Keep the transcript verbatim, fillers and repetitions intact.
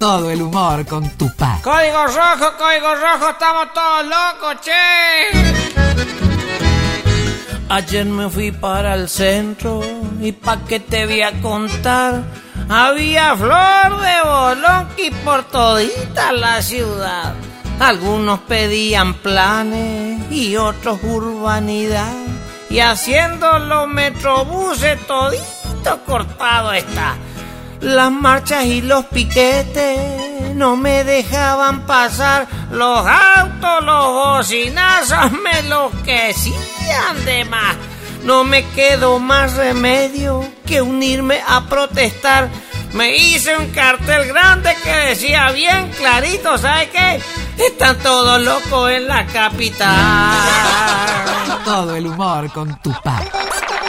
Todo el humor con Tupac. Código rojo, código rojo, estamos todos locos, che. Ayer me fui para el centro y pa' qué te voy a contar, había flor de bolonqui por todita la ciudad. Algunos pedían planes y otros urbanidad, y haciendo los metrobuses todito cortado está. Las marchas y los piquetes no me dejaban pasar, los autos, los bocinazos me enloquecían de más. No me quedó más remedio que unirme a protestar. Me hice un cartel grande que decía bien clarito, ¿sabe qué? Están todos locos en la capital. Todo el humor con Tupac.